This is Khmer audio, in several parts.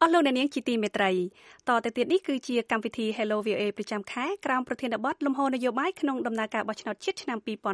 ស់លោកអ្នកនាងជាទីមេត្រីតទៅទៀតនេះគឺជាកម្មវិធី Hello VOA ប្រចាំខែក្រោមប្រធានបទលំហនយោបាយក្នុងដំណើរការបោះឆ្នោតជាតិឆ្នាំ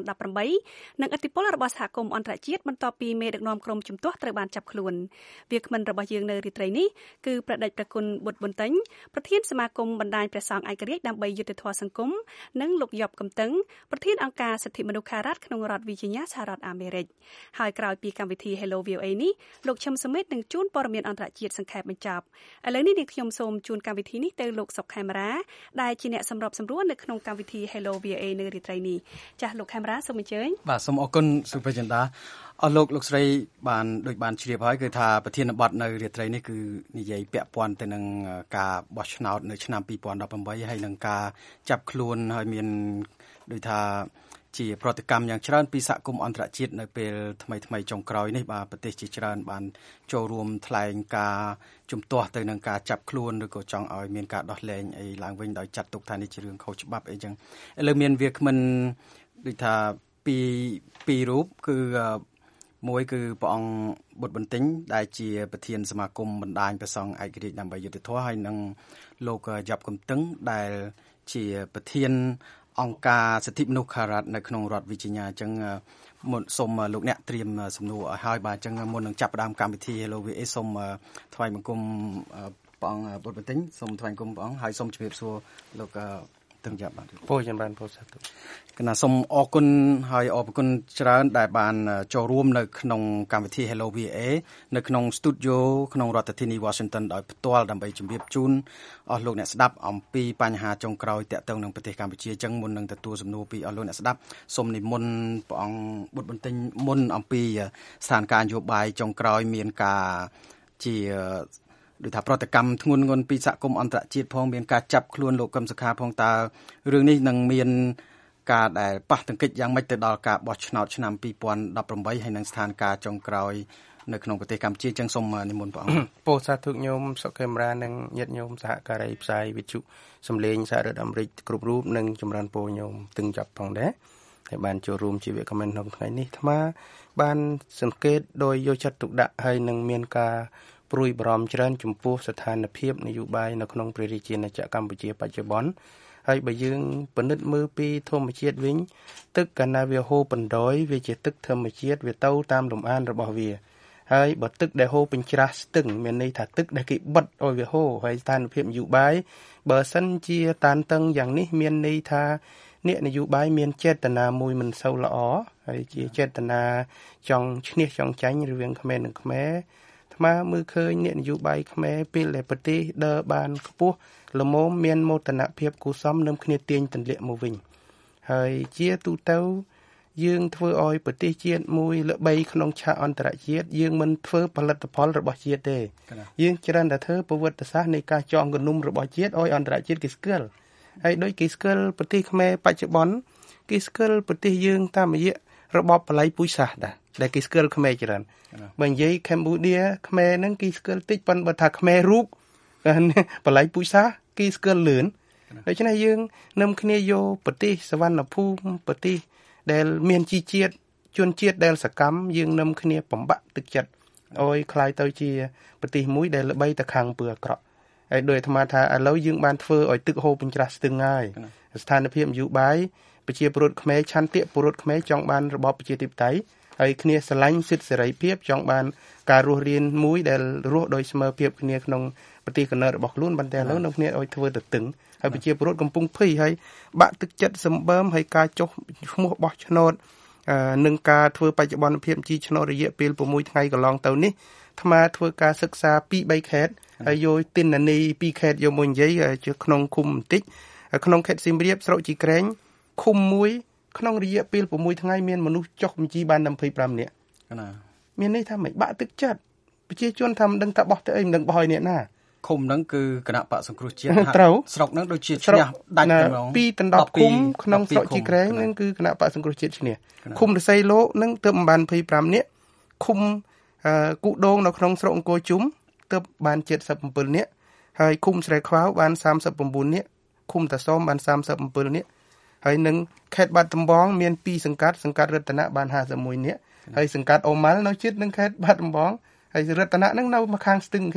2018និងឥទ្ធិពលរបស់សហគមន៍អន្តរជាតិបន្ទាប់ពីមេដឹកនាំក្រុមជំទាស់ត្រូវបានចាប់ខ្លួនវាគ្មិនរបស់យើងនៅរាត្រីនេះគឺប្រដេចប្រគុណបុត្រប៊ុនតេញប្រធានសមាគមបណ្ដាញព្រះសង្ឃឯករាជ្យដើម្បីយុត្តិធម៌សង្គមនិងលោកយប់កំតឹងប្រធានអង្គការសិទ្ធិមនុស្សខារដ្ឋក្នុងរដ្ឋ Virginia សហរដ្ឋអាមេរិកហើយក្រោយពីកម្មវិធី Hello VOA នេះលោកឈឹមសមិទ្ធនឹងជួនព័ត៌មានអន្តរជាតិសង្ខេបបញ្ចប់ឥឡូវនេះនាងខ្ញុំសូមជូនកម្មវិធីនេះទៅលោកសុកខេមរាដែលជាអ្នកសម្របសម្រួលនៅក្នុងកម្មវិធី Hello VOA នៅរាត្រីនេះចាស់លោកខេមរាសូមអញ្ជើញបាទសូមអរគុណសុភ័យចិន្តាអស់លោកស្រីបានដូចបានជ្រាបហើយគឺថាប្រធានបទនៅរាត្រីនេះគឺនិយាយពាក់ព័ន្ធទៅនឹងការបោះឆ្នោតនៅឆ្នាំ2018ហើយនឹងការចាប់ខ្លួនហើយមានដូចថាជាប្រតិកម្មយ៉ាងច្រើនពីសហគមន៍អន្តរជាតិនៅពេលថ្មីចុងក្រោយនេះបាទប្រទេសជាច្រើនបានចូលរួមថ្លែងការជំទាស់ទៅនឹងការចាប់ខ្លួនឬក៏ចង់ឲ្យមានការដោះលែងអីឡើងវិញដោយចាត់ទុកថានេះជារឿងខុសច្បាប់អីចឹងឥឡូវមានវាគ្មិនដូចថាពីររូបគឺមួយគឺព្រះអង្គបុត្របន្ទិញដែលជាប្រធានសមាគមបណ្ដាញព្រះសង្ឃឯករាជ្យដើម្បីយុត្តិធម៌ហើយនិងលោកយ៉ាប់កំតឹងដែលជាប្រធានអង្គការសិទ្ធិមនុស្សខារដ្ឋនៅក្នុងរដ្ឋ Virginia អញ្ចឹងសូមលោកអ្នកត្រៀមសំណួរឲ្យហើយបាទអញ្ចឹងមុននឹងចាប់ផ្ដើមកម្មវិធី Hello VA សូមថ្លែងបង្គំព្រះអង្គបុត្របន្ទិញសូមថ្លែងបង្គំព្រះអង្គហើយសូមជម្រាបសួរលោកទាំងយ៉ាប់បាទពោចំបានពោសាទគណៈសូមអរគុណហើយអរគុណច្រើនដែលបានចូលរួមនៅក្នុងកម្មវិធី Hello VA នៅក្នុង Studio ក្នុងរដ្ឋធានី Washington ដោយផ្ទាល់ដើម្បីជម្រាបជូនអស់លោកអ្នកស្ដាប់អំពីបញ្ហាចុងក្រោយទាក់ទងនឹងប្រទេសកម្ពុជាអញ្ចឹងមុននឹងទទួលសំណួរពីអស់លោកអ្នកស្ដាប់សូមនិមន្តព្រះអង្គបុត្របន្ទិញមុនអំពីស្ថានភាពនយោបាយចុងក្រោយមានការជាដូចថាប្រតិកម្មធ្ងន់ធ្ងរពីសហគមន៍អន្តរជាតិផងមានការចាប់ខ្លួនលោកកឹមសុខាផងតើរឿងនេះនឹងមានការដែលប៉ះទង្គិចយ៉ាងម៉េចទៅដល់ការបោះឆ្នោតឆ្នាំ2018ហើយនឹងស្ថានភាពចុងក្រោយនៅក្នុងប្រទេសកម្ពុជាចឹងសូមនិមន្តព្រះអង្គពោសាទញោមសុខេមរានិងញាតិញោមសហការីផ្សាយវិទ្យុសំឡេងសហរដ្ឋអាមេរិកគ្រប់រូបនិងចម្រើនពរញោមទាំងចាប់ផងដែរហើយបានចូលរួមជាវាគ្មិនក្នុងថ្ងៃនេះអាត្មាបានសង្កេតដោយយកចិត្តទុកដាក់ហើយនឹងមានការព្រួយបារម្ភច្រើនចំពោះស្ថានភាពនយោបាយនៅក្នុងព្រះរាជាណាចក្រកម្ពុជាបច្ចុប្បន្នហើយបើយើងពិនិត្យមើលពីធម្មជាតិវិញទឹកកាលណាវាហូរបណ្ដោយវាជាទឹកធម្មជាតិវាទៅតាមលំអានរបស់វាហើយបើទឹកដែលហូរពេញច្រាសស្ទឹងមានន័យថាទឹកដែលគេបិទឲ្យវាហូរហើយស្ថានភាពនយោបាយបើសិនជាតានតឹងយ៉ាងនេះមានន័យថាអ្នកនយោបាយមានចេតនាមួយមិនសូវល្អហើយជាចេតនាចង់ឈ្នះចង់ចាញ់រវាងខ្មែរនិងខ្មែរអាត្មាមើលឃើញអ្នកនយោបាយខ្មែរពេលដែលប្រទេសដើរបានខ្ពស់ល្មមមានមោទនភាពគូសមនឹងគ្នាទាញទម្លាក់មកវិញហើយជាទូទៅយើងធ្វើឲ្យប្រទេសជាតិមួយល្បីក្នុងឆាកអន្តរជាតិយើងមិនធ្វើផលិតផលរបស់ជាតិទេយើងច្រើនតែធ្វើប្រវត្តិសាស្ត្រនៃការចងគំនុំរបស់ជាតិឲ្យអន្តរជាតិគេស្គាល់ហើយដូចគេស្គាល់ប្រទេសខ្មែរបច្ចុប្បន្នគេស្គាល់ប្រទេសយើងតាមរយៈរបបបល័យពូជសាសន៍ដែលគេស្គាល់ខ្មែរច្រើនបើនិយាយកម្ពុជាខ្មែរហ្នឹងគេស្គាល់តិចប៉ុន្តែបើថាខ្មែររូបបល័យពូជសាសន៍គេស្គាល់លឿនដូច្នេះយើងនឹមគ្នាយកប្រទេសសវណ្ណភូមិប្រទេសដែលមានជីជាតិជនជាតិដែលសកម្មយើងនឹមគ្នាបំបាក់ទឹកចិត្តឲ្យคล้ายទៅជាប្រទេសមួយដែលល្បីតែខាងពើអាក្រក់ហើយដោយអាត្មាថាឥឡូវយើងបានធ្វើឲ្យទឹកហូរពេញច្រាសស្ទឹងហើយស្ថានភាពនយោបាយប្រជាពលរដ្ឋខ្មែរឆន្ទៈពលរដ្ឋខ្មែរចង់បានរបបប្រជាធិបតេយ្យហើយគ្នាស្រឡាញ់សិទ្ធិសេរីភាពចង់បានការរស់រានមួយដែលរស់ដោយស្មើភាពគ្នាក្នុងប្រទេសកំណើតរបស់ខ្លួនប៉ុន្តែឥឡូវនៅគ្នាឲ្យធ្វើទៅតឹងហើយប្រជាពលរដ្ឋកំពុងភ័យហើយបាក់ទឹកចិត្តសម្បើមហើយការចុះឈ្មោះបោះឆ្នោតនឹងការធ្វើបច្ចុប្បន្នភាពជីឆ្នោតរយៈពេល6ថ្ងៃកន្លងទៅនេះអាត្មាធ្វើការសិក្សា 2-3 ខេត្តហើយយកទិន្នន័យ2ខេត្តយកមកនិយាយជាក្នុងឃុំបន្តិចក្នុងខេត្តសៀមរាបស្រុកជីក្រែងឃុំមួយក្នុងរយៈពេល6ថ្ងៃមានមនុស្សចុះបញ្ជីបាន25នាក់ណាមានន័យថាមិនបាក់ទឹកចិត្តប្រជាជនថាមិនដឹងថាបោះទៅអីមិនដឹងបោះឲ្យអ្នកណាឃុំហ្នឹងគឺគណៈបកសង្គ្រោះជាតិស្រុកហ្នឹងដូចជាឈ្នះដាច់តែម្ដង 2ដណ្ដប់ឃុំក្នុងស្រុកជីក្រែងហ្នឹងគឺគណៈបកសង្គ្រោះជាតិឈ្នះឃុំរស័យលោកហ្នឹងទើបបាន25នាក់ឃុំគូដងនៅក្នុងស្រុកអង្គរជុំទើបបាន77នាក់ហើយឃុំស្រែខ្វៅបាន39នាក់ឃុំតាសមបាន37នាក់ហើយនឹងខេត្តបាត់ដំបងមាន2សង្កាត់សង្កាត់រតនៈបាន51នាក់ហើយសង្កាត់អូម៉ាល់នៅជិតនឹងខេត្តបាត់ដំបងហើយរតនៈហ្នឹងនៅមកខាងស្ទឹងគ្នា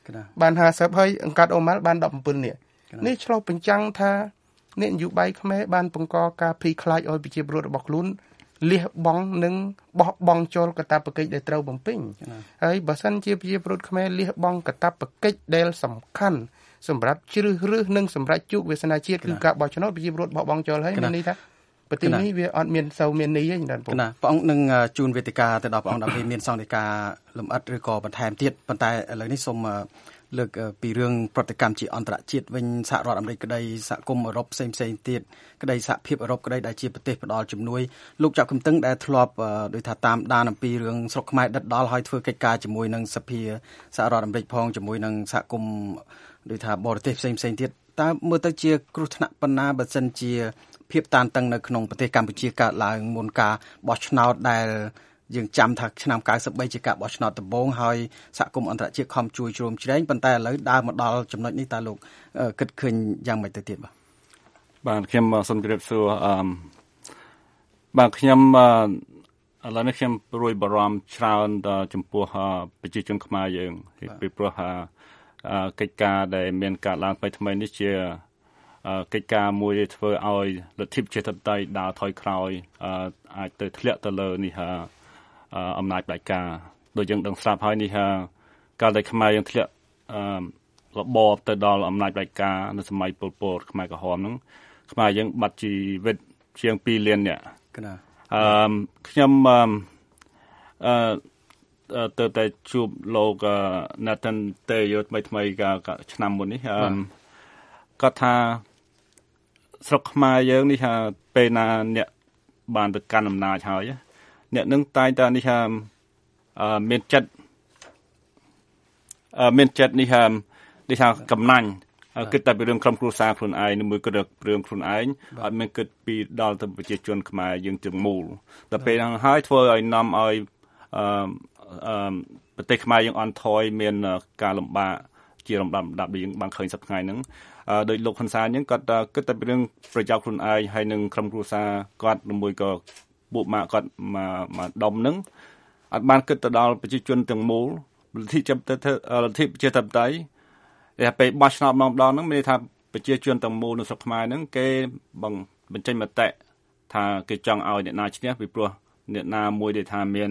បាន50ហើយអង្កាត់អូម៉ាល់បាន17នាក់នេះឆ្លុះបញ្ចាំងថាអ្នកនយោបាយខ្មែរបានបង្កការភ័យខ្លាចឲ្យប្រជាពលរដ្ឋរបស់ខ្លួនលះបង់និងបោះបង់ចូលកាតព្វកិច្ចដែលត្រូវបំពេញហើយបើសិនជាប្រជាពលរដ្ឋខ្មែរលះបង់កាតព្វកិច្ចដែលសំខាន់សម្រាប់ជ្រើសរើសនិងសម្រាប់ជោគវាសនាជាតិគឺការបោះឆ្នោតប្រជាពលរដ្ឋបោះបង់ចូលហើយមានន័យថាប្រទេសនេះវាអត់មានសូវមាននេះទេណាបងព្រះអង្គនឹងជូនវេទិកាទៅដល់ព្រះអង្គដើម្បីមានសង្ឃិការលំអិតឬក៏បន្ថែមទៀតប៉ុន្តែឥឡូវនេះសូមលើកពីរឿងប្រតិកម្មជាអន្តរជាតិវិញសហរដ្ឋអាមេរិកក្តីសហគមន៍អឺរ៉ុបផ្សេងទៀតក្តីសហភាពអឺរ៉ុបក្តីដែលជាប្រទេសផ្ដល់ជំនួយលោកចាប់កំតឹងដែលធ្លាប់ដោយថាតាមដានអំពីរឿងស្រុកខ្មែរដិតដល់ហើយធ្វើកិច្ចការជាមួយនឹងសភាសហរដ្ឋអាមេរិកផងជាមួយនឹងសហគមន៍ដោយថាបរទេសផ្សេងទៀតតើមើលទៅជាគ្រោះថ្នាក់ប៉ុណ្ណាបើសិនជាភាពតានតឹងនៅក្នុងប្រទេសកម្ពុជាកើតឡើងមុនការបោះឆ្នោតដែលយើងចាំថាឆ្នាំ93ជាការបោះឆ្នោតដំបូងហើយសហគមន៍អន្តរជាតិខំជួយជ្រោមជ្រែងប៉ុន្តែឥឡូវដើរមកដល់ចំណុចនេះតើលោកគិតឃើញយ៉ាងម៉េចទៅទៀតបាទខ្ញុំសូមជម្រាបសួរបាទខ្ញុំឥឡូវនេះខ្ញុំព្រួយបារម្ភច្រើនចំពោះប្រជាជនខ្មែរយើងពីព្រោះកិច្ចការដែលមានការឡើងថ្មីនេះជាកិច្ចការមួយដែលធ្វើឲ្យលទ្ធិប្រជាធិបតេយ្យដើរថយក្រោយអាចទៅធ្លាក់ទៅលើនេះអំណាចផ្ដាច់ការដូចយើងដឹងស្រាប់ហើយនេះកាលដែលខ្មែរយើងធ្លាក់របបទៅដល់អំណាចផ្ដាច់ការនៅសម័យប៉ុលពតខ្មែរក្រហមហ្នឹងខ្មែរយើងបាត់ជីវិតជាង2លាននាក់ខ្ញុំទៅតែជួបលោក Nathan Teo ថ្មីឆ្នាំមុននេះគាត់ថាស្រុកខ្មែរយើងនេះពេលណាអ្នកបានទៅកាន់អំណាចហើយអ្នកនឹងតែងតែនេះមានចិត្តនេះថាកំណាញ់គិតតែពីរឿងក្រុមគ្រួសារខ្លួនឯងមួយគិតរឿងខ្លួនឯងអត់មានគិតពីដល់ទៅប្រជាជនខ្មែរយើងទាំងមូលតែពេលហ្នឹងហើយធ្វើឲ្យនាំឲ្យប្រទេសខ្មែរយើងអន់ថយមានការលំបាកជាលំដាប់ដែលយើងបានឃើញសប្តាហ៍ថ្ងៃហ្នឹងដោយលោកហ៊ុនសែនហ្នឹងគាត់គិតតែពីរឿងប្រយោជន៍ខ្លួនឯងហើយនឹងក្រុមគ្រួសារគាត់មួយក៏ពួកម៉ាក់គាត់មកដុំហ្នឹងអត់បានគិតទៅដល់ប្រជាជនទាំងមូលលទ្ធិប្រជាធិបតេយ្យតែពេលបោះឆ្នោតម្ដងហ្នឹងមានន័យថាប្រជាជនទាំងមូលនៅស្រុកខ្មែរហ្នឹងគេបញ្ចេញមតិថាគេចង់ឲ្យអ្នកណាឈ្នះពីព្រោះអ្នកណាមួយដែលថាមាន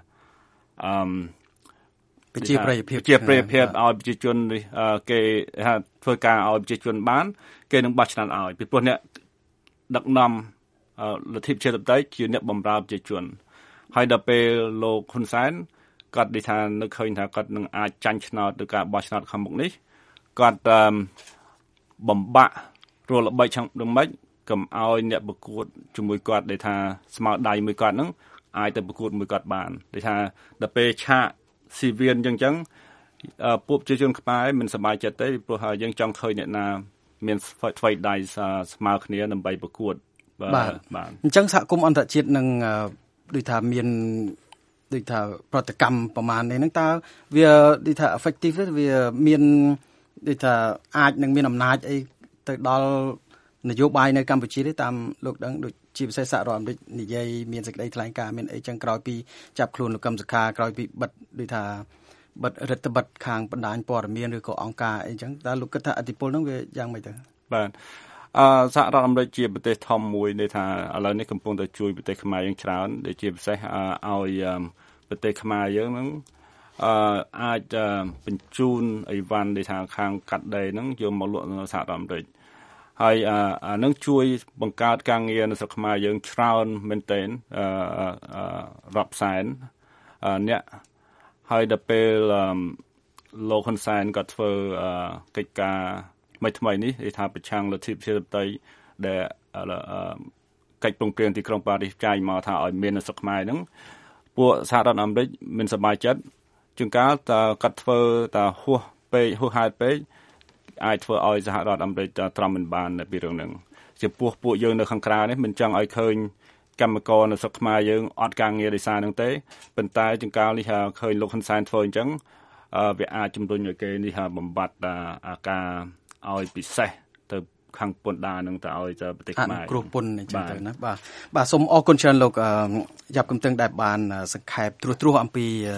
ប្រជាប្រិយភាពឲ្យប្រជាជនគេថាធ្វើការឲ្យប្រជាជនបានគេនឹងបោះឆ្នោតឲ្យពីព្រោះអ្នកដឹកនាំលទ្ធិប្រជាធិបតេយ្យជាអ្នកបម្រើប្រជាជនហើយដល់ពេលលោកហ៊ុនសែនគាត់និយាយថានឹកឃើញថាគាត់នឹងអាចចាញ់ឆ្នោតទៅការបោះឆ្នោតខាងមុខនេះគាត់បំបាក់រលល្បិចខាងដូចម៉េចកុំឲ្យអ្នកប្រកួតជាមួយគាត់ដែលថាស្មើដៃមួយគាត់ហ្នឹងអាចទៅប្រកួតមួយគាត់បានដូចថាដល់ពេលឆាកស៊ីវៀនអញ្ចឹងពួកប្រជាជនខ្មែរមិនសប្បាយចិត្តទេព្រោះយើងចង់ឃើញអ្នកណាមានថ្មីដៃស្មើគ្នាដើម្បីប្រកួតបាទអញ្ចឹងសហគមន៍អន្តរជាតិនឹងដូចថាមានដូចថាប្រតិកម្មប្រមាណនេះហ្នឹងតើវាដូចថា effective វាមានដូចថាអាចនឹងមានអំណាចអីទៅដល់នយោបាយនៅកម្ពុជាទេតាមលោកដឹងដូចជាពិសេសសហរដ្ឋអាមេរិកនិយាយមានសេចក្តីថ្លែងការណ៍មានអីចឹងក្រោយពីចាប់ខ្លួនលោកកឹមសុខាក្រោយពីបិទដូចថាបិទរដ្ឋបិទខាងបណ្ដាញព័ត៌មានឬក៏អង្គការអីចឹងតើលោកគិតថាឥទ្ធិពលហ្នឹងវាយ៉ាងម៉េចទៅបាទសហរដ្ឋអាមេរិកជាប្រទេសធំមួយដែលថាឥឡូវនេះកំពុងតែជួយប្រទេសខ្មែរយើងច្រើនដែលជាពិសេសឲ្យប្រទេសខ្មែរយើងហ្នឹងអាចបញ្ជូនអីវ៉ាន់ដែលថាខាងកាត់ដេរហ្នឹងយកមកលក់នៅសហរដ្ឋអាមេរិកហើយនឹងជួយបង្កើតការងារនៅស្រុកខ្មែរយើងច្រើនមែនទែនរាប់សែនអ្នកហើយដល់ពេលលោកហ៊ុនសែនក៏ធ្វើកិច្ចការថ្មីនេះគេថាប្រឆាំងលទ្ធិប្រជាធិបតេយ្យដែលកិច្ចព្រមព្រៀងទីក្រុងប៉ារីសចាយមកថាឲ្យមាននៅស្រុកខ្មែរហ្នឹងពួកសហរដ្ឋអាមេរិកមានសប្បាយចិត្តជួនកាលតើកាត់ធ្វើតើហួសហេតុពេកអាចធ្វើឲ្យសហរដ្ឋអាមេរិកទ្រាំមិនបានពីរឿងហ្នឹងចំពោះពួកយើងនៅខាងក្រៅនេះមិនចង់ឲ្យឃើញកម្មករនៅស្រុកខ្មែរយើងអត់ការងារដោយសារហ្នឹងទេប៉ុន្តែជួនកាលនេះឃើញលោកហ៊ុនសែនធ្វើអញ្ចឹងវាអាចជំរុញឲ្យគេនេះបំបត្តិអាការឲ្យពិសេសទៅខាងពន្ធដារនឹងទៅឲ្យប្រទេសខ្មែរគ្រោះពន្ធអញ្ចឹងទៅណាបាទសូមអរគុណច្រើនលោកយ៉ាប់កំតឹងដែលបានសង្ខេបត្រួសអំពី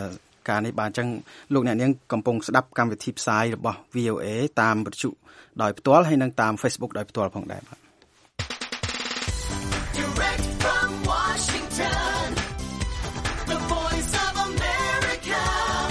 ការនេះបាទអញ្ចឹងលោកអ្នកនាងកំពុងស្ដាប់កម្មវិធីផ្សាយរបស់ VOA តាមវិទ្យុដោយផ្ទាល់ហើយនិងតាម Facebook ដោយផ្ទាល់ផងដែរបាទ Direct from Washington The Voice of America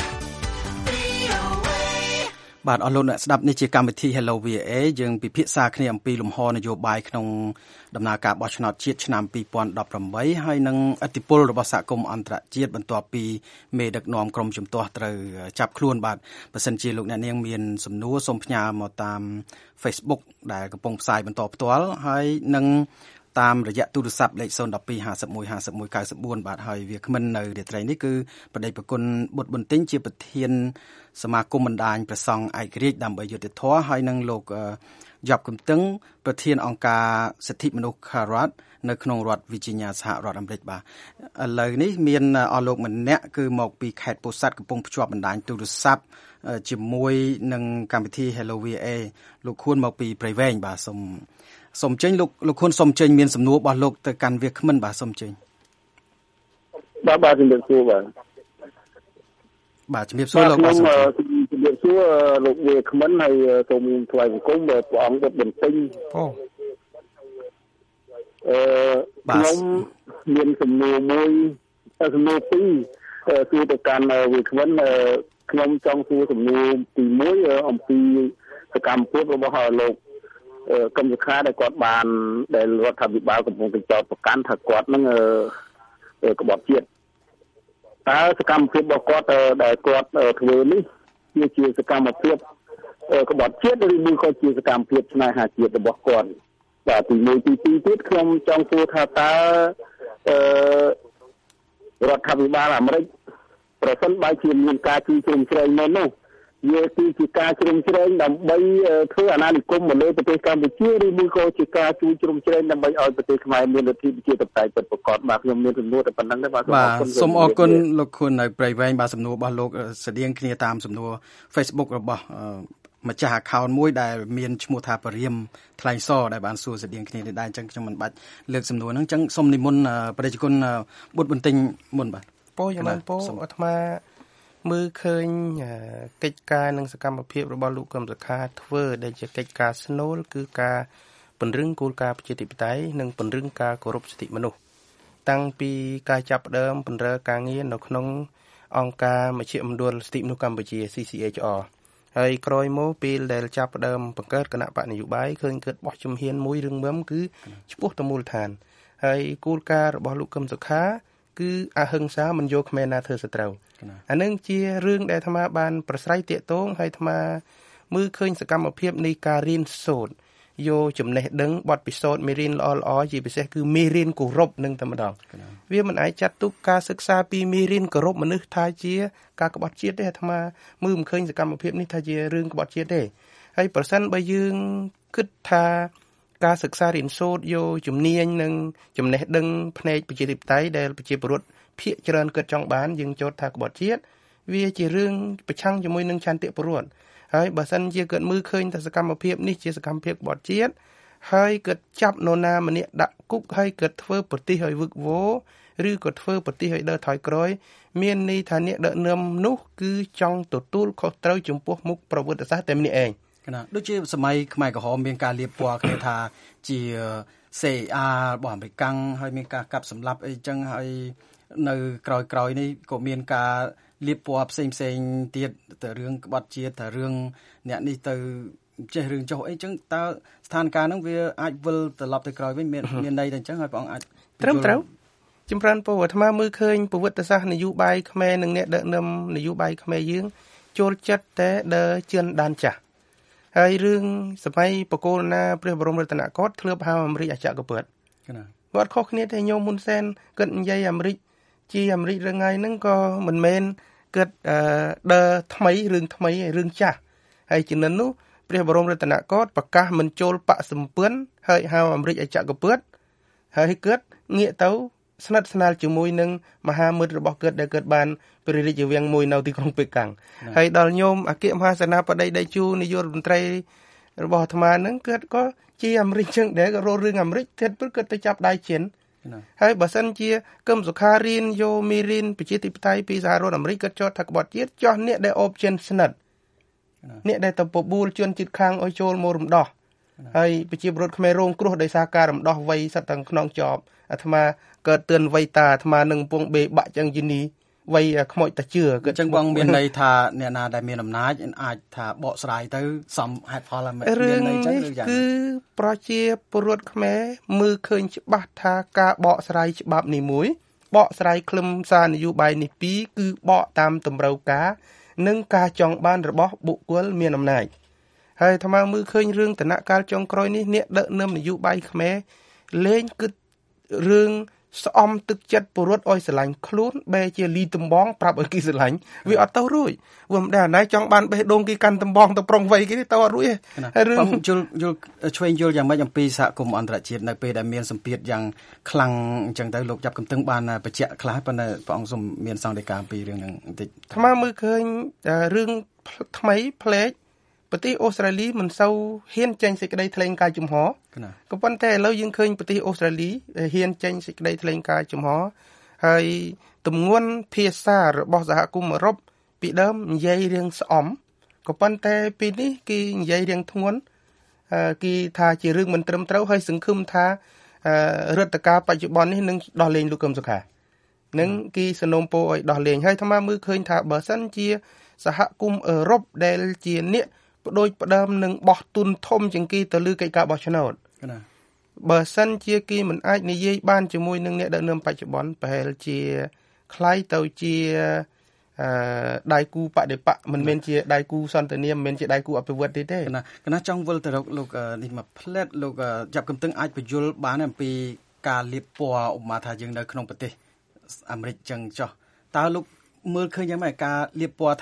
VOA បាទអស់លោកអ្នកស្ដាប់នេះជាកម្មវិធី Hello VOA យើងពិភាក្សាគ្នាអំពីលំហនយោបាយក្នុងដំណើរការបោះឆ្នោតជាតិឆ្នាំ2018ហើយនិងឥទ្ធិពលរបស់សហគមន៍អន្តរជាតិបន្ទាប់ពីមេដឹកនាំក្រុមជំទាស់ត្រូវចាប់ខ្លួនបាទបើសិនជាលោកអ្នកនាងមានសំណួរសូមផ្ញើមកតាម Facebook ដែលកំពុងផ្សាយបន្តផ្ទាល់ហើយនិងតាមរយៈទូរស័ព្ទលេខ012 51 51 94បាទហើយវាគ្មិននៅរាត្រីនេះគឺបដិប្រគុណបុត្របន្ទិញជាប្រធានសមាគមបណ្ដាញព្រះសង្ឃឯករាជ្យដើម្បីយុត្តិធម៌ហើយនិងលោកយ៉ាប់កំតឹងប្រធានអង្គការសិទ្ធិមនុស្សខារ៉ាត់នៅក្នុងរដ្ឋ Virginia សហរដ្ឋអាមេរិកបាទឥឡូវនេះមានអស់លោកម្នាក់គឺមកពីខេត្តពោធិ៍សាត់កំពុងភ្ជាប់បណ្ដាញទូរស័ព្ទជាមួយនឹងកម្មវិធី Hello VA លោកខួនមកពីព្រៃវែងបាទសូមចេញលោកខួនសូមចេញមានសំណួររបស់លោកទៅកាន់វាគ្មិនបាទសូមចេញបាទជំរាបសួរបាទជំរាបសួរលោកបាទជំរាបសួរលោកវាគ្មិនហើយសូមថ្លែងបង្គំព្រះអង្គបុត្របន្ទិញខ្ញុំមានសំណួរមួយសំណួរពីរសួរទៅកាន់វាគ្មិនខ្ញុំចង់សួរសំណួរទី1អំពីសកម្មភាពរបស់លោកកឹមសុខាដែលគាត់បានដែលរដ្ឋាភិបាលកំពុងតែចោទប្រកាន់ថាគាត់នឹងក្បត់ជាតិតើសកម្មភាពរបស់គាត់ដែលគាត់ធ្វើនេះជាសកម្មភាពក្បត់ជាតិឬមួយក៏ជាសកម្មភាពស្នេហាជាតិរបស់គាត់បាទទី1ទី2ទៀតខ្ញុំចង់សួរថាតើរដ្ឋាភិបាលអាមេរិកប្រសិនបើជាមានការជួយជ្រោមជ្រែងនៅនោះវាគឺជាការជ្រោមជ្រែងដើម្បីធ្វើអាណានិគមមកលើប្រទេសកម្ពុជាឬមួយក៏ជាការជួយជ្រោមជ្រែងដើម្បីឲ្យប្រទេសខ្មែរមានលទ្ធិប្រជាធិបតេយ្យពិតប្រាកដបាទខ្ញុំមានសំណួរតែប៉ុណ្្នឹងទេបាទសូមអរគុណលោកខួននៅព្រៃវែងបាទសំណួររបស់លោកស្តៀងគ្នាតាមសំណួរ Facebook របស់ម្ចាស់ account មួយដែលមានឈ្មោះថាបរិមថ្លែងសដែលបានសួរស្តៀងគ្នានេះដែរអញ្ចឹងខ្ញុំមិនបាច់លើកសំណួរហ្នឹងអញ្ចឹងសូមនិមន្តប្រជាជនបុត្របន្ទិញមុនបាទពោយ៉ាងណាពោអាត្មាមើលឃើញកិច្ចការនិងសកម្មភាពរបស់លោកកឹមសុខាធ្វើដែលជាកិច្ចការស្នូលគឺការពង្រឹងគោលការណ៍ប្រជាធិបតេយ្យនិងពង្រឹងការគោរពសិទ្ធិមនុស្សតាំងពីការចាប់ផ្ដើមពង្រើការងារនៅក្នុងអង្គការមជ្ឈមណ្ឌលសិទ្ធិមនុស្សកម្ពុជា CCHR ហើយក្រោយមកពេលដែលចាប់ផ្ដើមបង្កើតគណៈបកនយោបាយឃើញកើតបោះជំហានមួយរឿងមឹមគឺឆ្ពោះទៅមូលដ្ឋានហើយគោលការណ៍របស់លោកកឹមសុខាគឺអហិង្សាមិនយកខ្មែរណាធ្វើសត្រូវអានឹងជារឿងដែលអាត្មាបានប្រស្រ័យតាកតងហើយអាត្មាមើលឃើញសកម្មភាពនៃការរៀនសូត្រយកចំណេះដឹងបទពិសោធន៍មេរៀនល្អៗជាពិសេសគឺមេរៀនគោរពនឹងតែម្ដងវាមិនអាចចាត់ទុកការសិក្សាពីមេរៀនគោរពមនុស្សថាជាការក្បត់ជាតិទេអាត្មាមើលមិនឃើញសកម្មភាពនេះថាជារឿងក្បត់ជាតិទេហើយប្រសិនបើយើងគិតថាការសិក្សារៀនសូត្រយកជំនាញនិងចំណេះដឹងផ្នែកប្រជាធិបតេយ្យដែលប្រជាពលរដ្ឋភាគច្រើនគិតចង់បានយើងចោទថាក្បត់ជាតិវាជារឿងប្រឆាំងជាមួយនឹងឆន្ទៈពលរដ្ឋហើយបើសិនជាគាត់មើលឃើញថាសកម្មភាពនេះជាសកម្មភាពក្បត់ជាតិហើយគាត់ចាប់នរណាម្នាក់ដាក់គុកហើយគាត់ធ្វើប្រទេសឲ្យវឹកវរឬក៏ធ្វើប្រទេសឲ្យដើរថយក្រោយមានន័យថាអ្នកដឹកនាំនោះគឺចង់ទទួលខុសត្រូវចំពោះមុខប្រវត្តិសាស្ត្រតែម្នាក់ឯងណាដូចជាសម័យខ្មែរក្រហមមានការលាបពណ៌គ្នាថាជា CAR របស់អាមេរិកហើយមានការកាប់សម្លាប់អីចឹងហើយនៅក្រោយនេះក៏មានការលាបពណ៌ផ្សេងទៀតទៅរឿងក្បត់ជាតិទៅរឿងអ្នកនេះទៅចេះរឿងចុះអីចឹងតើស្ថានភាពហ្នឹងវាអាចវិលត្រឡប់ទៅក្រោយវិញមានន័យតែអញ្ចឹងហើយព្រះអង្គអាចត្រូវចម្រើនពរអាត្មាមើលឃើញប្រវត្តិសាស្ត្រនយោបាយខ្មែរនិងអ្នកដឹកនាំនយោបាយខ្មែរយើងចូលចិត្តតែដើរជឿនដានចាស់ហើយរឿងសម័យបកគោលណាព្រះបរមរាជនកោដ្ឋធ្លាប់ហៅអាមេរិកអាចារ្យកពើតគាត់ខុសគ្នាទេញោមហ៊ុនសែនគាត់និយាយអាមេរិកជាអាមេរិករឿងថ្ងៃហ្នឹងក៏មិនមែនគាត់ដើរថ្មីរឿងចាស់ហើយជំនិននោះព្រះបរមរាជនកោដ្ឋប្រកាសមិនចូលបកសម្ព័ន្ធហើយហៅអាមេរិកអាចារ្យកពើតហើយគាត់ងាកទៅស្និទ្ធស្នាលជាមួយនឹងមហាមិត្តរបស់គាត់ដែលគាត់បានព្រះរាជវាំងមួយនៅទីក្រុងប៉េកាំងហើយដល់ញោមអគ្គមហាសេនាបតីដេជូនាយករដ្ឋមន្ត្រីរបស់អាត្មាហ្នឹងគាត់ក៏ជាអាមេរិកចឹងដែរក៏រករឿងអាមេរិកទៀតព្រោះគាត់ទៅចាប់ដៃជិនហើយបើសិនជាគឹមសុខារៀនយកមេរៀនប្រជាធិបតេយ្យពីសហរដ្ឋអាមេរិកគាត់ចោទថាក្បត់ជាតិចោះអ្នកដែលអូបជិនស្និទ្ធអ្នកដែលទៅបបួលជនជាតិខាងឲ្យចូលមករំដោះហើយប្រជាពលរដ្ឋខ្មែររងគ្រោះដោយសារការរំដោះវ័យសិតទាំងក្នុងជាប់អាត្មាកើតទឿនវ័យតាអាត្មានឹងកំពុងបេបាក់ចឹងយីនីវ័យខ្មោចតាជឿគឺចឹងបងមានន័យថាអ្នកណាដែលមានអំណាចអាចថាបកស្រាយទៅសមហេតុផលមានន័យចឹងឬយ៉ាងគឺប្រជាពលរដ្ឋខ្មែរមើលឃើញច្បាស់ថាការបកស្រាយច្បាប់នេះមួយបកស្រាយខ្លឹមសារនយោបាយនេះពីរគឺបកតាមតម្រូវការនិងការចង់បានរបស់បុគ្គលមានអំណាចហើយអាត្មាមើលឃើញរឿងដំណាក់កាលចុងក្រោយនេះអ្នកដឹកនាំនយោបាយខ្មែរលែងគិតរឿងស្អំទឹកចិត្តពលរដ្ឋឲ្យស្រឡាញ់ខ្លួនបែជាលីតំបងប្រាប់ឲ្យគេស្រឡាញ់វាអត់ទៅរួចវាមិនដែរណៃចង់បានបេះដូងគេកាន់តំបងទៅប្រុងវ័យគេទៅអត់រួចទេហើយរឿងយល់ឆ្វេងយល់យ៉ាងម៉េចអំពីសហគមន៍អន្តរជាតិនៅពេលដែលមានសម្ពាធយ៉ាងខ្លាំងអញ្ចឹងទៅលោកចាប់កំទឹងបានបញ្ជាក់ខ្លះប៉ុន្តែព្រះអង្គសូមមានសង្កេតការណ៍ពីរឿងហ្នឹងបន្តិចអាត្មាមើលឃើញរឿងថ្មីប្លែកប្រទេសអូស្ត្រាលីមិនសូវហ៊ានចេញសេចក្តីថ្លែងការណ៍ចំហក៏ប៉ុន្តែឥឡូវយើងឃើញប្រទេសអូស្ត្រាលីហ៊ានចេញសេចក្តីថ្លែងការណ៍ចំហហើយទម្ងន់ភាសារបស់សហគមន៍អឺរ៉ុបពីដើមនិយាយរឿងស្អំក៏ប៉ុន្តែពេលនេះគេនិយាយរឿងធ្ងន់គេថាជារឿងមិនត្រឹមត្រូវហើយសង្ឃឹមថារដ្ឋាភិបាលបច្ចុប្បន្ននេះនឹងដោះលែងលោកកឹមសុខានឹងគេសនំពោឲ្យដោះលែងហើយអាត្មាមើលឃើញថាបើសិនជាសហគមន៍អឺរ៉ុបដែលជាអ្នកបដូចផ្ដើមនឹងបោះទុនធំជាងគេទៅលើកិច្ចការបោះឆ្នោតបើសិនជាគេមិនអាចនិយាយបានជាមួយនឹងអ្នកដឹកនាំបច្ចុប្បន្នប្រហែលជាคล้ายទៅជាដៃគូបដិបកមិនមែនជាដៃគូសន្តិនិកមិនមែនជាដៃគូអភិវឌ្ឍទេគណៈចង់វិលទៅរកលោកនេះមកផ្លែតលោកចាប់កំទឹងអាចបញ្យល់បានអំពីការលាបពណ៌ឧបមាថាយើងនៅក្នុងប្រទេសអាមេរិកចឹងចុះតើលោកមើលឃើញយ៉ាងម៉េចការលាបពណ៌ថា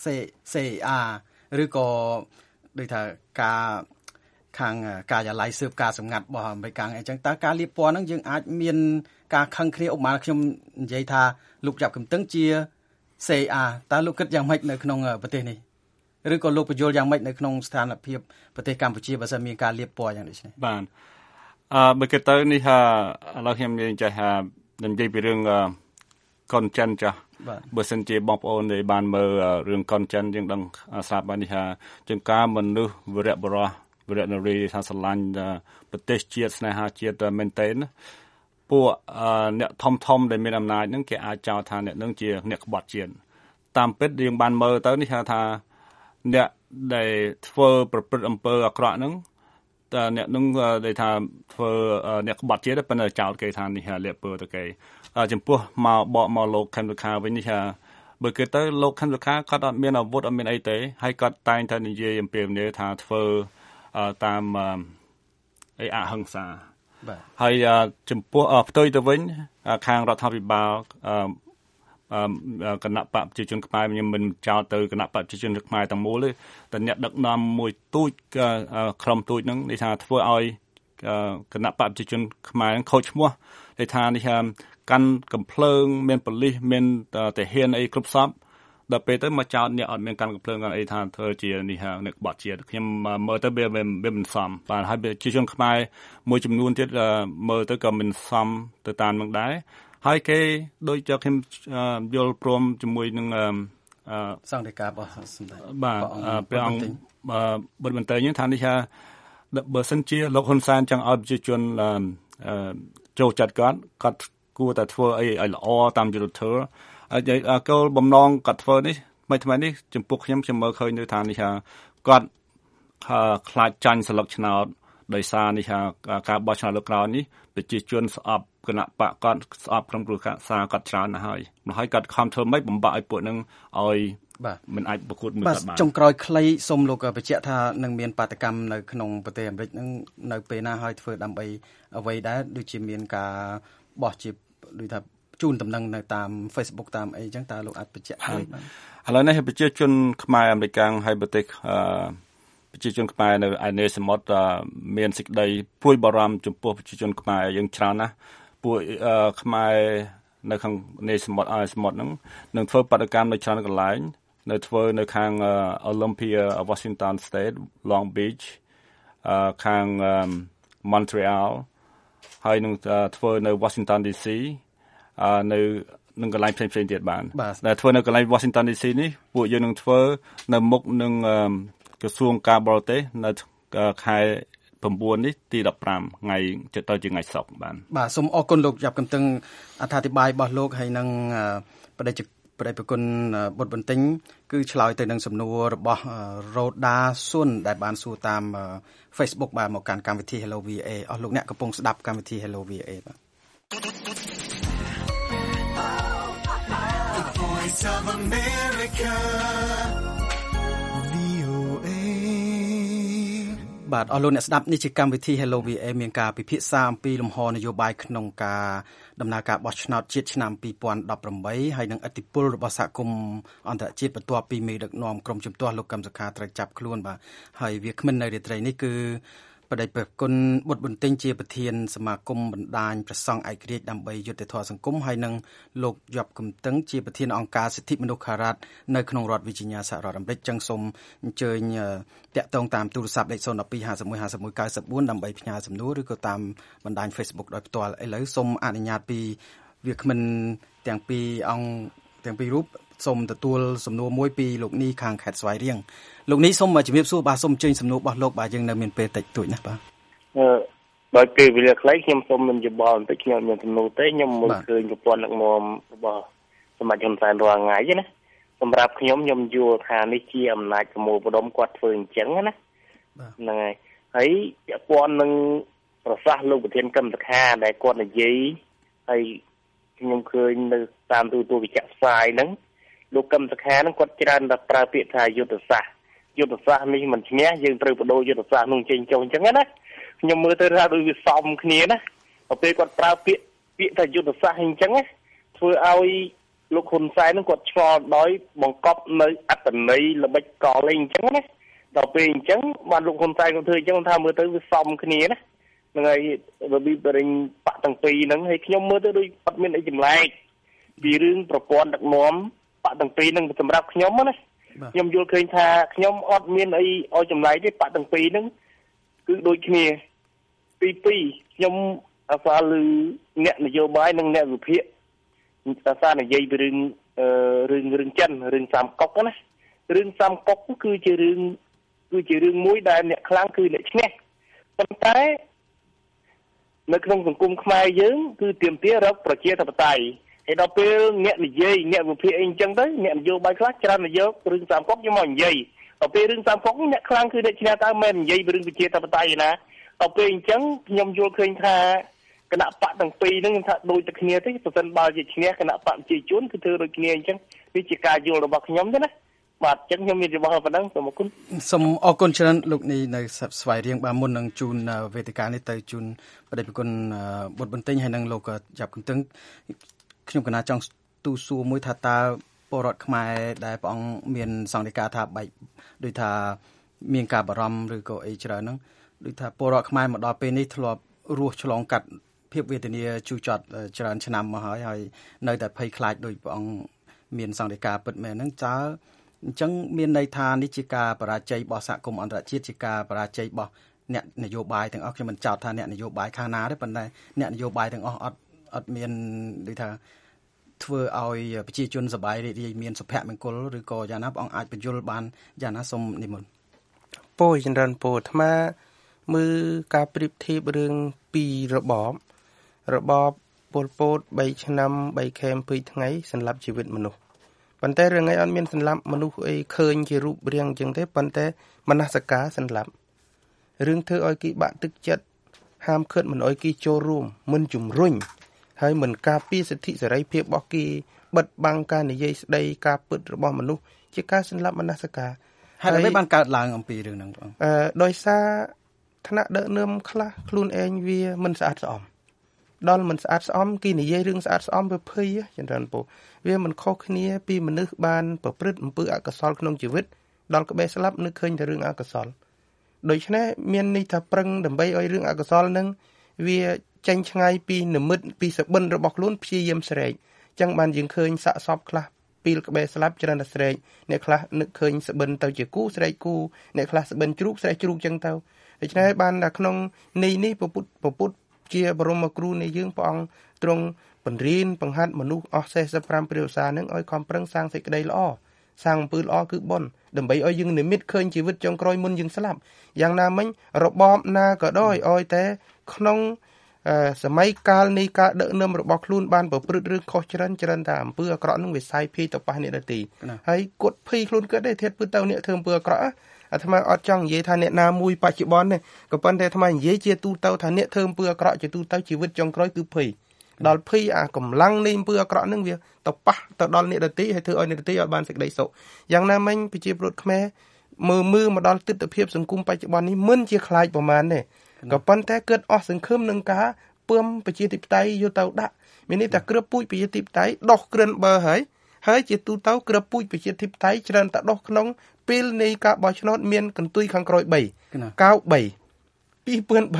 CAR ឬក៏ដូចថាការខាងការិយាល័យស៊ើបការសម្ងាត់របស់អាមេរិកអញ្ចឹងតើការលាបពណ៌ហ្នឹងយើងអាចមានការខឹងគ្នាឧបមាខ្ញុំនិយាយថាលោកចាប់កំទឹងជា CAR តើលោកគិតយ៉ាងម៉េចនៅក្នុងប្រទេសនេះឬក៏លោកបញ្យល់យ៉ាងម៉េចនៅក្នុងស្ថានភាពប្រទេសកម្ពុជាបើសិនមានការលាបពណ៌យ៉ាងដូចនេះបាទបើគេទៅនេះឥឡូវខ្ញុំនិយាយចេះនិយាយពីរឿងកុនចិនចាស់បើសិនជាបងប្អូនដែលបានមើលរឿងកុនចិនយើងដឹងស្រាប់បាននេះថាជាងការមនុស្សវរៈបរោះវរៈនារីថាស្រឡាញ់ប្រទេសជាតិស្នេហាជាតិមែនទែនពួកអ្នកធំដែលមានអំណាចហ្នឹងគេអាចចោទថាអ្នកនឹងជាអ្នកក្បត់ជាតិតាមពិតយើងបានមើលទៅនេះថាអ្នកដែលធ្វើប្រព្រឹត្តអំពើអាក្រក់ហ្នឹងតើអ្នកនឹងដែលថាធ្វើអ្នកក្បត់ជាតិប៉ុន្តែចោទគេថានេះលាបពើទៅគេចំពោះមកបកមកលោកខេមសុខាវិញនេះបើគេទៅលោកខេមសុខាគាត់អត់មានអាវុធអត់មានអីទេហើយគាត់តែងតែនិយាយអំពីអំណាចថាធ្វើតាមអហិង្សាហើយចំពោះផ្ទុយទៅវិញខាងរដ្ឋាភិបាលគណៈបកប្រជាជនខ្មែរខ្ញុំមិនចោទទៅគណៈបកប្រជាជនខ្មែរទាំងមូលទេតែអ្នកដឹកនាំមួយទូចក្រុមទូចហ្នឹងនិយាយថាធ្វើឲ្យគណៈបកប្រជាជនខ្មែរខូចឈ្មោះនិយាយថានេះកាន់កំភ្លើងមានប៉ូលីសមានទាហានអីគ្រប់សពដល់ពេលទៅមកចោទអ្នកអត់មានកាន់កំភ្លើងកាន់អីថាធ្វើជានេះអ្នកក្បត់ជាតិខ្ញុំមើលទៅវាមិនសមបាទហើយប្រជាជនខ្មែរមួយចំនួនទៀតមើលទៅក៏មិនសមទៅតាមនឹងដែរហើយគេដូចជាខ្ញុំយល់ព្រមជាមួយនឹងសង្ឃដីការបស់សម្ដេចបាទព្រះអង្គបុត្របន្តែងថានេះថាបើសិនជាលោកហ៊ុនសែនចង់ឲ្យប្រជាជនចូលចិត្តគាត់គួរតែធ្វើអីឲ្យល្អតាមយុត្តិធម៌គោលបំណងគាត់ធ្វើនេះថ្មីនេះចំពោះខ្ញុំមើលឃើញនៅថានេះថាគាត់ខ្លាចចាញ់ស្លឹកឆ្នោតដោយសារនេះថាការបោះឆ្នោតលើកក្រោយនេះប្រជាជនស្អប់គណៈបកគាត់ស្អប់ក្រុមគ្រួសារគាត់ច្រើនណាស់ហើយគាត់ខំធ្វើម៉េចបំបាក់ឲ្យពួកនឹងឲ្យមិនអាចប្រកួតមួយគាត់បានចុងក្រោយខ្លីសូមលោកបញ្ជាក់ថានឹងមានបាតកម្មនៅក្នុងប្រទេសអាមេរិកនឹងនៅពេលណាហើយធ្វើដើម្បីអ្វីដែរដូចជាមានការបោះជាដូចថាជូនដំណឹងនៅតាម Facebook តាមអីចឹងតើលោកអាចបញ្ជាក់បានឥឡូវនេះប្រជាជនខ្មែរអាមេរិកហើយប្រទេសប្រជាជនខ្មែរនៅឯនេសមុទ្រមានសេចក្តីព្រួយបារម្ភចំពោះប្រជាជនខ្មែរយើងច្រើនណាស់ពួកខ្មែរនៅខាងនេសមុទ្រសមុទ្រហ្នឹងនឹងធ្វើបដកម្មនៅច្រើនកន្លែងនៅធ្វើនៅខាង Olympia Washington State Long Beach ខាង Montreal ហើយនឹងធ្វើនៅ Washington DC នៅនឹងកន្លែងផ្សេងៗទៀតបានដែលធ្វើនៅកន្លែង Washington DC នេះពួកយើងនឹងធ្វើនៅមុខនឹងក្រសួងការបរទេសនៅខែ9នេះទី15ថ្ងៃទៅជាថ្ងៃសុក្របាទសូមអរគុណលោកយ៉ាប់កំតឹងអត្ថាធិប្បាយរបស់លោកហើយនឹងបដិប្រគុណបុត្របន្ទិញគឺឆ្លើយទៅនឹងសំណួររបស់ Roda Sun ដែលបានសួរតាម Facebook បាទមកកាន់កម្មវិធី Hello VA អស់លោកអ្នកកំពុងស្ដាប់កម្មវិធី Hello VA បាទ The Voice of America VOA បាទអស់លោកអ្នកស្ដាប់នេះជាកម្មវិធី Hello VA មានការពិភាក្សាអំពីលំហនយោបាយក្នុងការដំណើរការបោះឆ្នោតជាតិឆ្នាំ2018ហើយនឹងឥទ្ធិពលរបស់សហគមន៍អន្តរជាតិបន្ទាប់ពីមេដឹកនាំក្រុមជំទាស់លោកកឹមសុខាត្រូវចាប់ខ្លួនបាទហើយវាគ្មិននៅរាត្រីនេះគឺបដិប្រគុណបុត្របន្ទិញជាប្រធានសមាគមបណ្ដាញព្រះសង្ឃឯករាជ្យដើម្បីយុត្តិធម៌សង្គមហើយនឹងលោកយ៉ាប់កំតឹងជាប្រធានអង្គការសិទ្ធិមនុស្សខារ៉ាត់នៅក្នុងរដ្ឋវីជីញ៉ាសហរដ្ឋអាមេរិកចឹងសូមអញ្ជើញតាក់ទងតាមទូរស័ព្ទលេខ012 51 51 94ដើម្បីផ្ញើសំណួរឬក៏តាមបណ្ដាញ Facebook ដោយផ្ទាល់ឥឡូវសូមអនុញ្ញាតពីវាគ្មិនទាំងពីរអង្គទាំងពីររូបសូមទទួលសំណួរមួយពីលោកនីខាងខេត្តស្វាយរៀងលោកនីសូមជំរាបសួរបាទសូមអញ្ជើញសំណួររបស់លោកបាទយើងនៅមានពេលតិចតួចណាស់បាទដោយពេលវេលាខ្លីខ្ញុំសូមមានយោបល់បន្តិចខ្ញុំមានសំណួរទេខ្ញុំមើលឃើញប្រព័ន្ធដឹកនាំរបស់សមាជិកហ៊ុនសែនរាល់ថ្ងៃណាសម្រាប់ខ្ញុំយល់ថានេះជាអំណាចប្រមូលផ្ដុំគាត់ធ្វើអញ្ចឹងណាហ្នឹងហើយពាក់ព័ន្ធនឹងប្រសាសន៍លោកប្រធានកឹមសុខាដែលគាត់និយាយហើយខ្ញុំឃើញនៅតាមទូរទស្សន៍វិទ្យុផ្សាយហ្នឹងលោកកឹមសុខាហ្នឹងគាត់ច្រើនតែប្រើពាក្យថាយុទ្ធសាស្ត្រនេះមិនឈ្នះយើងត្រូវបដូរយុទ្ធសាស្ត្រនោះចេញចុះអញ្ចឹងណាខ្ញុំមើលទៅថាដូចវាសមគ្នាណាពេលគាត់ប្រើពាក្យថាយុទ្ធសាស្ត្រអញ្ចឹងណាធ្វើឲ្យលោកហ៊ុនសែនហ្នឹងគាត់ឆ្លល់ដោយបង្កប់នៅអត្តន័យល្បិចកលអីអញ្ចឹងណាដល់ពេលអញ្ចឹងបានលោកហ៊ុនសែនគាត់ធ្វើអញ្ចឹងថាមើលទៅវាសមគ្នាណាហ្នឹងហើយរបៀបរិញបាក់ទាំងពីរហ្នឹងហើយខ្ញុំមើលទៅដូចអត់មានអីចម្លែកពីរឿងប្រព័ន្ធដឹកនាំបាក់ទាំងពីរហ្នឹងសម្រាប់ខ្ញុំណាខ្ញុំយល់ឃើញថាខ្ញុំអត់មានអីឲ្យចម្លែកទេបាក់ទាំងពីរហ្នឹងគឺដូចគ្នាពីខ្ញុំអាសាឮអ្នកនយោបាយនិងអ្នកវិភាគអាសានិយាយពីរឿងចិនរឿងសាមកុកណារឿងសាមកុកគឺជារឿងមួយដែលអ្នកខ្លាំងគឺអ្នកឈ្នះប៉ុន្តែនៅក្នុងសង្គមខ្មែរយើងគឺទាមទាររកប្រជាធិបតេយ្យហើយដល់ពេលអ្នកនិយាយអ្នកវិភាគអីអញ្ចឹងទៅអ្នកនយោបាយខ្លះច្រើនតែយករឿងសាមកុកយកមកនិយាយដល់ពេលរឿងសាមកុកអ្នកខ្លាំងគឺអ្នកឈ្នះតើមិននិយាយពីរឿងប្រជាធិបតេយ្យឯណាដល់ពេលអញ្ចឹងខ្ញុំយល់ឃើញថាគណៈបកទាំងពីរហ្នឹងថាដូចតែគ្នាទេប្រសិនបើជាឈ្នះគណៈបកប្រជាជនគឺធ្វើដូចគ្នាអញ្ចឹងវាជាការយល់របស់ខ្ញុំទេណាបាទអញ្ចឹងខ្ញុំមានរបស់ប៉ុណ្ណឹងសូមអរគុណសូមអរគុណច្រើនលោកនេះនៅស្វាយរៀងបាទមុននឹងជូនវេទិកានេះទៅជូនបដិប្រគុណបុត្របន្ទិញហើយនឹងលោកយ៉ាប់កំតឹងខ្ញុំកណាចង់ទូសួរមួយថាតើពលរដ្ឋខ្មែរដែលព្រះអង្គមានសង្កេតការថាបែកដូចថាមានការបារម្ភឬក៏អីច្រើនហ្នឹងដូចថាពលរដ្ឋខ្មែរមកដល់ពេលនេះធ្លាប់រស់ឆ្លងកាត់ភាពវេទនាជូរចត់ច្រើនឆ្នាំមកហើយនៅតែភ័យខ្លាចដោយព្រះអង្គមានសង្កេតការពិតមែនហ្នឹងតើអញ្ចឹងមានន័យថានេះជាការបរាជ័យរបស់សហគមន៍អន្តរជាតិជាការបរាជ័យរបស់អ្នកនយោបាយទាំងអស់ខ្ញុំមិនចោទថាអ្នកនយោបាយខាងណាទេប៉ុន្តែអ្នកនយោបាយទាំងអស់អត់មានដូចថាធ្វើឲ្យប្រជាជនសប្បាយរីករាយមានសុភមង្គលឬក៏យ៉ាងណាព្រះអង្គអាចបញ្យល់បានយ៉ាងណាសូមនិមន្តពោចម្រើនពោអាត្មាមើលការប្រៀបធៀបរឿងពីររបបពលពត3ឆ្នាំ3ខែ20ថ្ងៃសម្លាប់ជីវិតមនុស្សប៉ុន្តែរឿងឯងអត់មានសម្លាប់មនុស្សអីឃើញជារូបរាងអញ្ចឹងទេប៉ុន្តែមនសិការសម្លាប់រឿងធ្វើឲ្យគេបាក់ទឹកចិត្តហាមឃាត់មិនឲ្យគេចូលរួមមិនជំរុញហើយមិនការពារសិទ្ធិសេរីភាពរបស់គេបិទបាំងការនិយាយស្ដីការពិតរបស់មនុស្សជាការសម្លាប់មនសិការហើយអ្វីបានកើតឡើងអំពីរឿងហ្នឹងបងដោយសារថ្នាក់ដឹកនាំខ្លះខ្លួនឯងវាមិនស្អាតស្អំដល់មិនស្អាតស្អំគេនិយាយរឿងស្អាតស្អំវាភ័យចម្រើនពូវាមិនខុសគ្នាពីមនុស្សបានប្រព្រឹត្តអំពើអកុសលក្នុងជីវិតដល់ក្បែរស្លាប់នឹកឃើញតែរឿងអកុសលដូច្នេះមានន័យថាប្រឹងដើម្បីឲ្យរឿងអកុសលនឹងវាចេញឆ្ងាយពីនិមិត្តពីសបិនរបស់ខ្លួនព្យាយាមស្រែកអញ្ចឹងបានយើងឃើញសាកសពខ្លះពីលក្បែរស្លាប់ច្រើនតែស្រែកអ្នកខ្លះនឹកឃើញសបិនទៅជាគូស្រែកគូអ្នកខ្លះសបិនជ្រូកស្រែកជ្រូកអញ្ចឹងទៅដូច្នេះបានតែក្នុងនេះពពុទ្ធជាបរមគ្រូនៃយើងព្រះអង្គទ្រង់បង្រៀនបង្ហាត់មនុស្សអស់45ព្រះវស្សានឹងឲ្យខំប្រឹងសាងសេចក្តីល្អសាងអំពើល្អគឺបុណ្យដើម្បីឲ្យយើងនិមិត្តឃើញជីវិតចុងក្រោយមុនយើងស្លាប់យ៉ាងណាមិញរបបណាក៏ដោយឲ្យតែក្នុងសម័យកាលនៃការដឹកនាំរបស់ខ្លួនបានប្រព្រឹត្តរឿងខុសច្រើនតែអំពើអាក្រក់នឹងវាសាយភាយទៅប៉ះអ្នកដទៃហើយគាត់ភ័យខ្លួនគាត់ទេធាតពឺទៅអ្នកធ្វើអំពើអាក្រក់អាត្មាអត់ចង់និយាយថាអ្នកណាមួយបច្ចុប្បន្នទេក៏ប៉ុន្តែអាត្មានិយាយជាទូទៅថាអ្នកធ្វើអំពើអាក្រក់ជាទូទៅជីវិតចុងក្រោយគឺភ័យដល់ភ័យអាកម្លាំងនៃអំពើអាក្រក់នឹងវាទៅប៉ះទៅដល់អ្នកដទៃហើយធ្វើឲ្យអ្នកដទៃឲ្យបានសេចក្តីសុខយ៉ាងណាមិញប្រជាពលរដ្ឋខ្មែរមើលមកដល់ទិដ្ឋភាពសង្គមបច្ចុប្បន្ននេះមិនជាខ្លាចប្រមាណទេក៏ប៉ុន្តែគិតអស់សង្ឃឹមនឹងការពើមប្រជាធិបតេយ្យយកទៅដាក់មានន័យថាគ្រាប់ពូជប្រជាធិបតេយ្យដោះគ្រិនបើហើយជាទូទៅគ្រាប់ពូជប្រជាធិបតេយ្យច្រើនតែដោះក្នុងពេលនៃការបោះឆ្នោតមានកន្ទុយខាងក្រោយ3 93 2013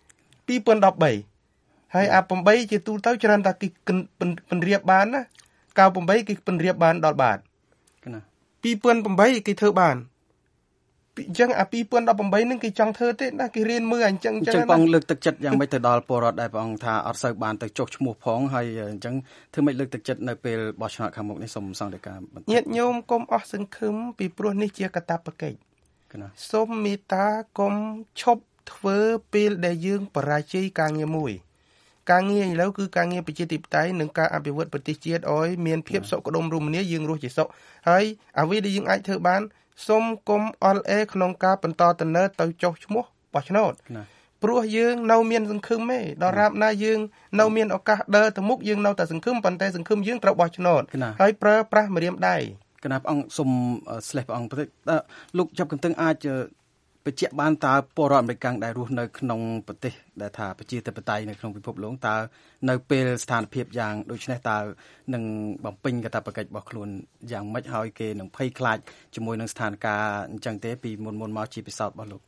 2013ហើយអា8ជាទូទៅច្រើនតែគេពន្រៀបបានណា98គេពន្រៀបបានដល់បាទ2008គេធ្វើបានអញ្ចឹងអា2018នឹងគេចង់ធ្វើទេណាគេរៀនមើលអញ្ចឹងបងលើកទឹកចិត្តយ៉ាងម៉េចទៅដល់ពលរដ្ឋដែលបងថាអត់សូវបានទៅចុះឈ្មោះផងហើយអញ្ចឹងធ្វើម៉េចលើកទឹកចិត្តនៅពេលបោះឆ្នោតខាងមុខនេះសូមសង្កេតការបន្តិចញាតិញោមកុំអស់សង្ឃឹមពីព្រោះនេះជាកាតព្វកិច្ចសូមមេត្តាកុំឈប់ធ្វើពេលដែលយើងបរាជ័យការងារមួយការងារឥឡូវគឺការងារប្រជាធិបតេយ្យនិងការអភិវឌ្ឍប្រទេសជាតិឲ្យមានភាពសុខដុមរមនាយើងរស់ជាសុខហើយអ្វីដែលយើងអាចធ្វើបានសូមកុំអល់អេក្នុងការបន្តដំណើរទៅចុះឈ្មោះបោះឆ្នោតព្រោះយើងនៅមានសង្ឃឹមទេដល់រាបណាយើងនៅមានឱកាសដើរទៅមុខយើងនៅតែសង្ឃឹមប៉ុន្តែសង្ឃឹមយើងត្រូវបោះឆ្នោតហើយប្រើប្រាស់ម្រាមដៃគណៈព្រះអង្គសូមស្លេះព្រះអង្គបន្តិចលោកចាប់កន្ទឹងអាចបញ្ជាក់បានតើពលរដ្ឋអាមេរិកដែលរស់នៅក្នុងប្រទេសដែលថាប្រជាធិបតេយ្យនៅក្នុងពិភពលោកតើនៅពេលស្ថានភាពយ៉ាងដូចនេះតើនឹងបំពេញកាតព្វកិច្ចរបស់ខ្លួនយ៉ាងម៉េចហើយគេនឹងភ័យខ្លាចជាមួយនឹងស្ថានភាពអញ្ចឹងទេពីមុនមកជាពិសោធន៍របស់លោក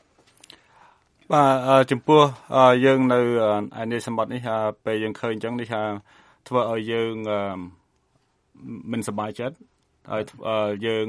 បាទចំពោះយើងនៅឯនេះសម្បត្តិនេះពេលយើងឃើញអញ្ចឹងនេះធ្វើឲ្យយើងមិនសប្បាយចិត្តហើយយើង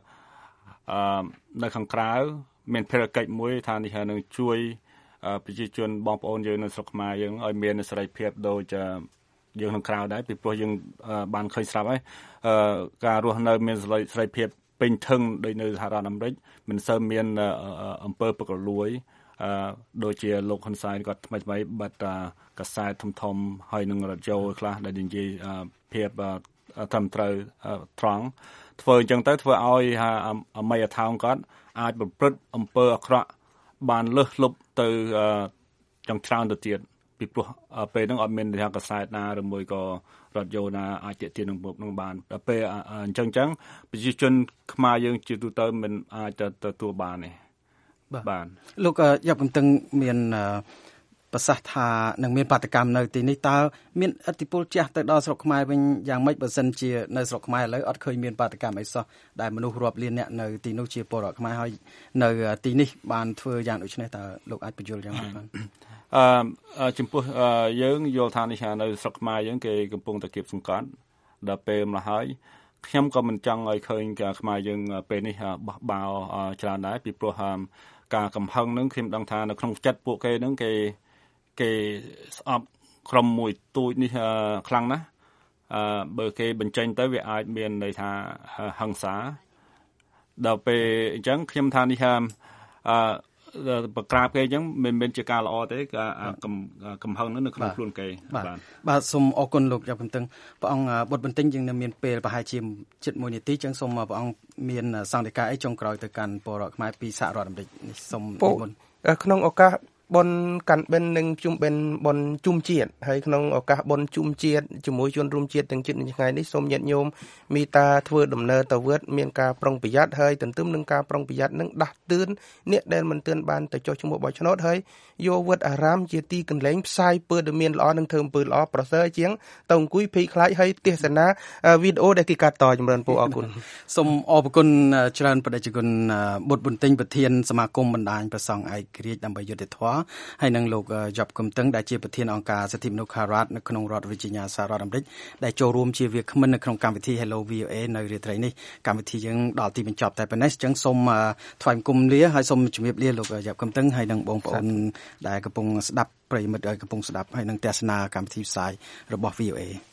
នៅខាងក្រៅមានភារកិច្ចមួយថានេះនឹងជួយប្រជាជនបងប្អូនយើងនៅស្រុកខ្មែរយើងឲ្យមានសេរីភាពដូចយើងនៅក្រៅដែរពីព្រោះយើងបានឃើញស្រាប់ហើយការរស់នៅមានសេរីភាពពេញធឹងដូចនៅសហរដ្ឋអាមេរិកមិនសូវមានអំពើពុករលួយដូចជាលោកហ៊ុនសែនគាត់ថ្មីបិទកាសែតធំហើយនឹងរ៉ាឌីយ៉ូខ្លះដែលនិយាយភាពត្រឹមត្រូវត្រង់ធ្វើអញ្ចឹងទៅធ្វើឲ្យអមយដ្ឋានគាត់អាចប្រព្រឹត្តអំពើអាក្រក់បានលើសលប់ទៅចង់ច្រើនទៅទៀតពីព្រោះពេលហ្នឹងអត់មានថាកាសែតណាឬមួយក៏រ៉ាឌីយ៉ូណាអាចទាក់ទាញនឹងមុខនឹងបានដល់ពេលអញ្ចឹងប្រជាជនខ្មែរយើងជាទូទៅមិនអាចទទួលបានទេបាទលោកយ៉ាប់កំទឹងមានប្រសាសន៍ថានឹងមានបាតកម្មនៅទីនេះតើមានឥទ្ធិពលជះទៅដល់ស្រុកខ្មែរវិញយ៉ាងម៉េចបើសិនជានៅស្រុកខ្មែរឥឡូវអត់ឃើញមានបាតកម្មអីសោះដែលមនុស្សរាប់លានអ្នកនៅទីនោះជាពលរដ្ឋខ្មែរហើយនៅទីនេះបានធ្វើយ៉ាងដូចនេះតើលោកអាចបញ្យល់យ៉ាងម៉េចបានចំពោះយើងយល់ថានេះនៅស្រុកខ្មែរយើងគេកំពុងតែគៀបសង្កត់ដល់ពេលម្ល៉េះហើយខ្ញុំក៏មិនចង់ឲ្យឃើញខ្មែរយើងពេលនេះបោះបោច្រើនដែរពីព្រោះការកំហឹងនឹងខ្ញុំដឹងថានៅក្នុងចិត្តពួកគេនឹងគេស្អប់ក្រុមមួយទូចនេះខ្លាំងណាស់បើគេបញ្ចេញទៅវាអាចមានន័យថាហិង្សាដល់ពេលអញ្ចឹងខ្ញុំថានេះប្រក្រាបគេអញ្ចឹងមិនមែនជាការល្អទេការកំហឹងនៅក្នុងខ្លួនគេបាទសូមអរគុណលោកយ៉ាប់កំទឹងព្រះអង្គបុត្របន្ទិញយើងនៅមានពេលប្រហែលជាជិត1នាទីអញ្ចឹងសូមព្រះអង្គមានសង្កេតការណ៍អីចុងក្រោយទៅកាន់ពលរដ្ឋខ្មែរពីសហរដ្ឋអាមេរិកនេះសូមនិមន្តក្នុងឱកាសបុណ្យកាន់បិណ្ឌនិងជុំបិណ្ឌបុណ្យជុំជាតិហើយក្នុងឱកាសបុណ្យជុំជាតិជាមួយជនរួមជាតិទាំងជាតិនិងឆ្ងាយនេះសូមញាតិញោមមេត្តាធ្វើដំណើរទៅវត្តមានការប្រុងប្រយ័ត្នហើយទន្ទឹមនឹងការប្រុងប្រយ័ត្ននឹងដាស់តឿនអ្នកដែលមិនទឿនបានទៅចុះឈ្មោះបោះឆ្នោតហើយយកវត្តអារាមជាទីកន្លែងផ្សាយព័ត៌មានល្អនិងធ្វើអំពើល្អប្រសើរជាងទៅអង្គុយភ័យខ្លាចហើយទស្សនាវីដេអូដែលគេកាត់តចម្រើនពរអរគុណសូមអរគុណច្រើនបដិជគុណបុត្របន្ទិញប្រធានសមាគមបណ្ដាញព្រះសង្ឃឯករាជ្យដើម្បីយុត្តិធម៌ហើយនឹងលោកយ៉ាប់កឹមតឹងដែលជាប្រធានអង្គការសិទ្ធិមនុស្សខារ៉ាតនៅក្នុងរដ្ឋ Virginia សហរដ្ឋអាមេរិកដែលចូលរួមជាវាគ្មិននៅក្នុងកម្មវិធី Hello VOA នៅរាត្រីនេះកម្មវិធីយើងដល់ទីបញ្ចប់តែប៉ុណ្ណេះអញ្ចឹងសូមថ្លែងគុំលាហើយសូមជម្រាបលាលោកយ៉ាប់កឹមតឹងហើយនឹងបងប្អូនដែលកំពុងស្ដាប់ប្រិយមិត្តកំពុងស្ដាប់ហើយនឹងទស្សនាកម្មវិធីផ្សាយរបស់ VOA